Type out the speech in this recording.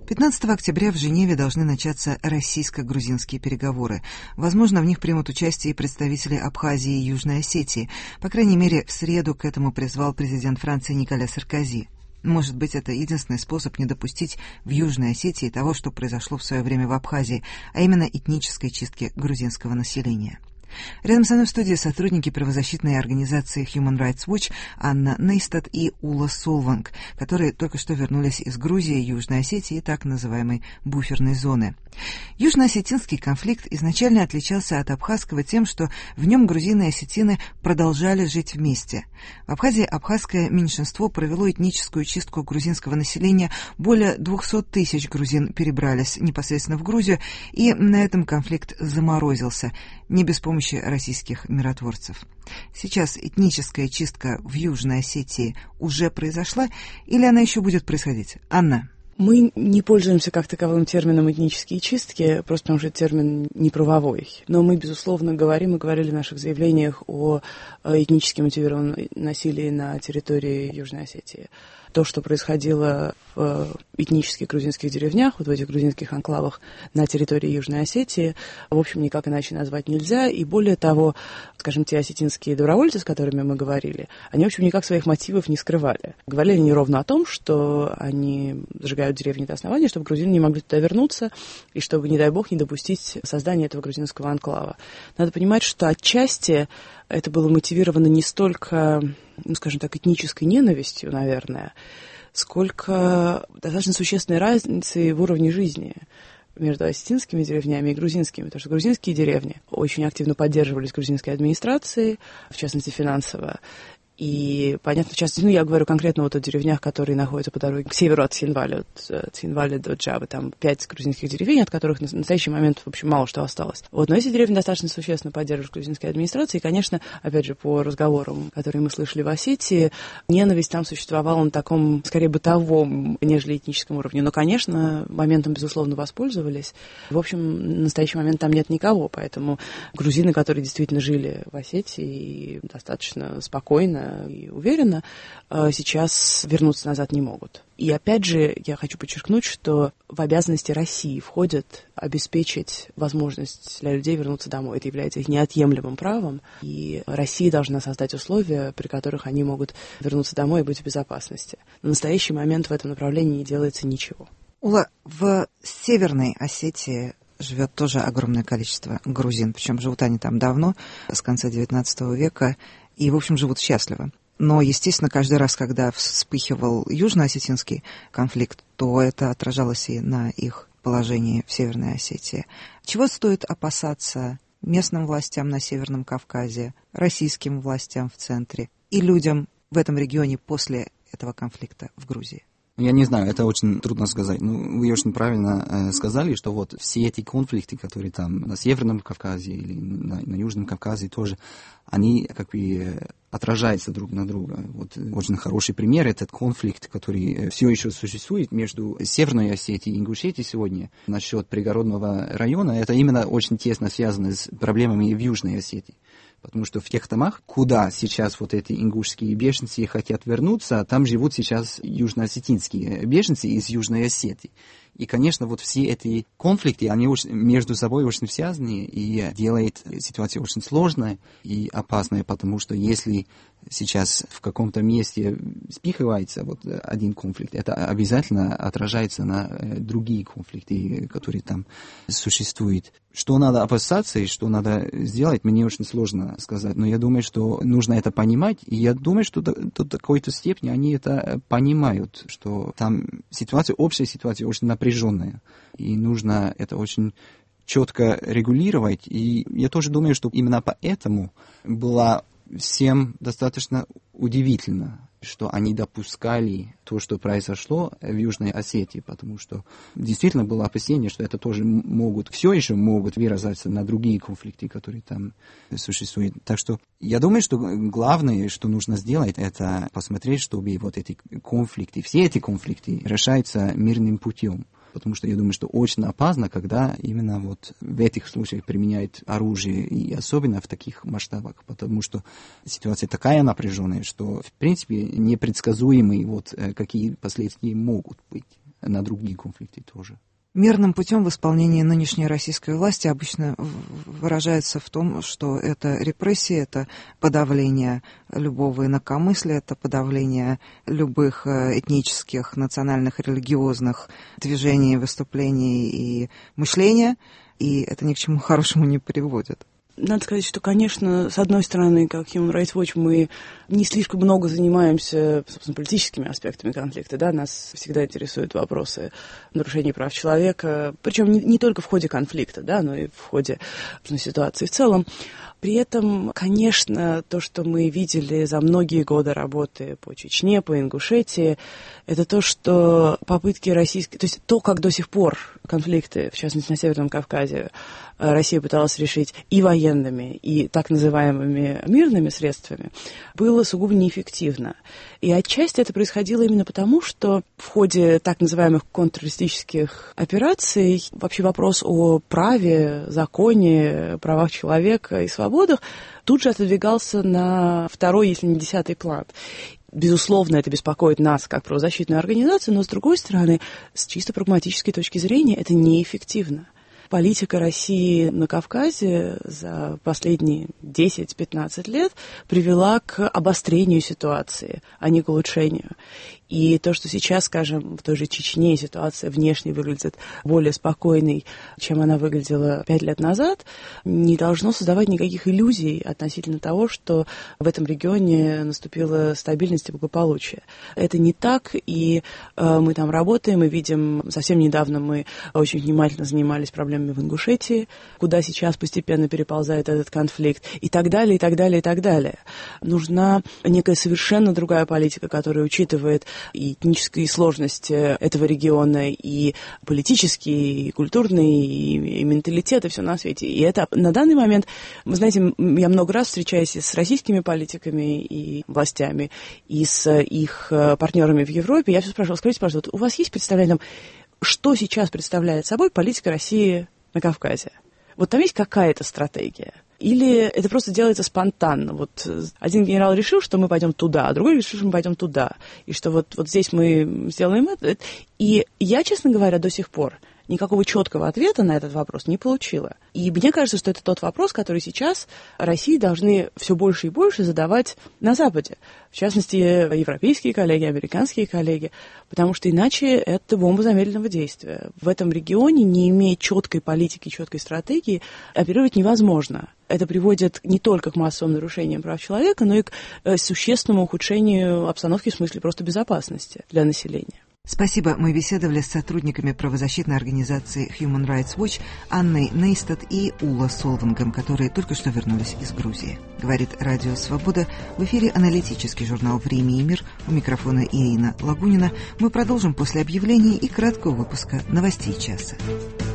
15 октября в Женеве должны начаться российско-грузинские переговоры. Возможно, в них примут участие и представители Абхазии и Южной Осетии. По крайней мере, в среду к этому призвал президент Франции Николя Саркози. Может быть, это единственный способ не допустить в Южной Осетии того, что произошло в свое время в Абхазии, а именно этнической чистки грузинского населения. Рядом со мной в студии сотрудники правозащитной организации Human Rights Watch Анна Нейстад и Ула Солванг, которые только что вернулись из Грузии, Южной Осетии и так называемой буферной зоны. Южно-осетинский конфликт изначально отличался от абхазского тем, что в нем грузины и осетины продолжали жить вместе. В Абхазии абхазское меньшинство провело этническую чистку грузинского населения, более 200 тысяч грузин перебрались непосредственно в Грузию, и на этом конфликт заморозился, не без помощи российских миротворцев. Сейчас этническая чистка в Южной Осетии уже произошла или она еще будет происходить? Анна? Мы не пользуемся как таковым термином «этнические чистки», просто потому что это термин неправовой. Но мы, безусловно, говорим и говорили в наших заявлениях о этнически мотивированном насилии на территории Южной Осетии. То, что происходило в этнических грузинских деревнях, вот в этих грузинских анклавах на территории Южной Осетии, в общем, никак иначе назвать нельзя. И более того, скажем, те осетинские добровольцы, с которыми мы говорили, они, в общем, никак своих мотивов не скрывали. Говорили они ровно о том, что они сжигают деревни до основания, чтобы грузины не могли туда вернуться, и чтобы, не дай бог, не допустить создания этого грузинского анклава. Надо понимать, что отчасти это было мотивировано не столько, скажем так, этнической ненавистью, наверное, сколько достаточно существенной разницей в уровне жизни между осетинскими деревнями и грузинскими. Потому что грузинские деревни очень активно поддерживались грузинской администрацией, в частности, финансово. И, понятно, в частности, я говорю конкретно вот о деревнях, которые находятся по дороге к северу от Цхинваля, от Цхинваля до Джабы. Там 5 грузинских деревень, от которых на настоящий момент, в общем, мало что осталось. Вот, но эти деревни достаточно существенно поддерживают грузинской администрации. И, конечно, опять же, по разговорам, которые мы слышали в Осетии, ненависть там существовала на таком, скорее, бытовом, нежели этническом уровне. Но, конечно, моментом, безусловно, воспользовались. В общем, в настоящий момент там нет никого, поэтому грузины, которые действительно жили в Осетии достаточно спокойно и уверенно, сейчас вернуться назад не могут. И опять же, я хочу подчеркнуть, что в обязанности России входит обеспечить возможность для людей вернуться домой. Это является их неотъемлемым правом, и Россия должна создать условия, при которых они могут вернуться домой и быть в безопасности. На настоящий момент в этом направлении не делается ничего. Ула, в Северной Осетии живет тоже огромное количество грузин, причем живут они там давно, с конца XIX века, и, в общем, живут счастливо. Но, естественно, каждый раз, когда вспыхивал южно-осетинский конфликт, то это отражалось и на их положении в Северной Осетии. Чего стоит опасаться местным властям на Северном Кавказе, российским властям в центре и людям в этом регионе после этого конфликта в Грузии? Я не знаю, это очень трудно сказать. Ну, вы очень правильно сказали, что вот все эти конфликты, которые там на Северном Кавказе или на Южном Кавказе тоже, они как бы отражаются друг на друга. Вот очень хороший пример этот конфликт, который все еще существует между Северной Осетией и Ингушетией сегодня насчет пригородного района. Это именно очень тесно связано с проблемами в Южной Осетии. Потому что в тех домах, куда сейчас вот эти ингушские беженцы хотят вернуться, там живут сейчас южно-осетинские беженцы из Южной Осетии. И, конечно, вот все эти конфликты, они между собой очень связаны и делают ситуацию очень сложной и опасной, потому что если сейчас в каком-то месте спихивается вот один конфликт, это обязательно отражается на другие конфликты, которые там существуют. Что надо опасаться и что надо сделать, мне очень сложно сказать. Но я думаю, что нужно это понимать. И я думаю, что до какой-то степени они это понимают, что там ситуация, общая ситуация очень напряженная. И нужно это очень четко регулировать. И я тоже думаю, что именно поэтому была всем достаточно удивительно, что они допускали то, что произошло в Южной Осетии, потому что действительно было опасение, что это тоже все еще могут выражаться на другие конфликты, которые там существуют. Так что я думаю, что главное, что нужно сделать, это посмотреть, чтобы вот эти конфликты, все эти конфликты решаются мирным путем. Потому что я думаю, что очень опасно, когда именно вот в этих случаях применяют оружие, и особенно в таких масштабах, потому что ситуация такая напряженная, что, в принципе, непредсказуемые вот какие последствия могут быть на другие конфликты тоже. Мирным путем в исполнении нынешней российской власти обычно выражается в том, что это репрессии, это подавление любого инакомыслия, это подавление любых этнических, национальных, религиозных движений, выступлений и мышления, и это ни к чему хорошему не приводит. Надо сказать, что, конечно, с одной стороны, как Human Rights Watch, мы не слишком много занимаемся, собственно, политическими аспектами конфликта, да, нас всегда интересуют вопросы нарушений прав человека, причем не только в ходе конфликта, да, но и в ходе ситуации в целом. При этом, конечно, то, что мы видели за многие годы работы по Чечне, по Ингушетии, это то, что попытки российские, то есть то, как до сих пор конфликты, в частности на Северном Кавказе, Россия пыталась решить и военными, и так называемыми мирными средствами, было сугубо неэффективно. И отчасти это происходило именно потому, что в ходе так называемых контртеррористических операций вообще вопрос о праве, законе, правах человека и свободах тут же отодвигался на второй, если не 10-й план. Безусловно, это беспокоит нас как правозащитную организацию, но, с другой стороны, с чисто прагматической точки зрения, это неэффективно. Политика России на Кавказе за последние 10-15 лет привела к обострению ситуации, а не к улучшению. И то, что сейчас, скажем, в той же Чечне ситуация внешне выглядит более спокойной, чем она выглядела 5 лет назад, не должно создавать никаких иллюзий относительно того, что в этом регионе наступила стабильность и благополучие. Это не так, и мы там работаем, и видим, совсем недавно мы очень внимательно занимались проблемами в Ингушетии, куда сейчас постепенно переползает этот конфликт, и так далее, и так далее, и так далее. Нужна некая совершенно другая политика, которая учитывает и этнические сложности этого региона, и политические, и культурные, и менталитет, и все на свете. И это на данный момент, вы знаете, я много раз встречаюсь с российскими политиками и властями, и с их партнерами в Европе. Я все спрашивала, скажите, пожалуйста, вот у вас есть представление, что сейчас представляет собой политика России на Кавказе? Вот там есть какая-то стратегия? Или это просто делается спонтанно? Вот один генерал решил, что мы пойдем туда, а другой решил, что мы пойдем туда. И что вот здесь мы сделаем это. И я, честно говоря, до сих пор никакого четкого ответа на этот вопрос не получила. И мне кажется, что это тот вопрос, который сейчас России должны все больше и больше задавать на Западе. В частности, европейские коллеги, американские коллеги. Потому что иначе это бомба замедленного действия. В этом регионе, не имея четкой политики, четкой стратегии, оперировать невозможно. Это приводит не только к массовым нарушениям прав человека, но и к существенному ухудшению обстановки в смысле просто безопасности для населения. Спасибо. Мы беседовали с сотрудниками правозащитной организации Human Rights Watch Анной Нейстад и Ула Солвангом, которые только что вернулись из Грузии. Говорит Радио Свобода. В эфире аналитический журнал «Время и мир». У микрофона Ирина Лагунина. Мы продолжим после объявлений и краткого выпуска новостей часа.